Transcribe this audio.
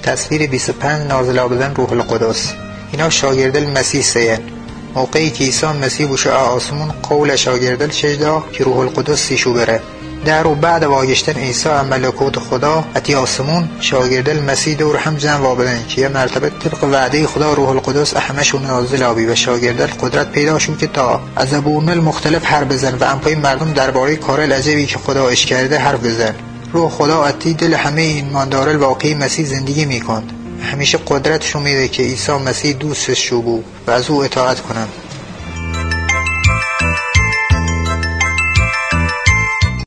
تصویر 25 نازل آمدن روح القدس. اینا شاگردل مسیح سین. موقعی که عیسی مسیح بوشه آسمون قول شاگردل چجدا که روح القدس سیشو بره. در و بعد واگشتن عیسی ملکوت خدا اتی آسمون شاگردل مسیح دور هم جمع وابدن که یه مرتبه طبق وعده خدا روح القدس احمشون نازل آبی و شاگردل قدرت پیدا شد که تا از زبونل مختلف حرف بزن و انپای مردم درباره کار العجبی که خدا اش کرده حرف بزن. روح خدا اتی دل همه ایمانداران واقعی مسیح زندگی میکند. همیشه قدرتشو میده که عیسی مسیح دوستش شو و از او اطاعت کنن.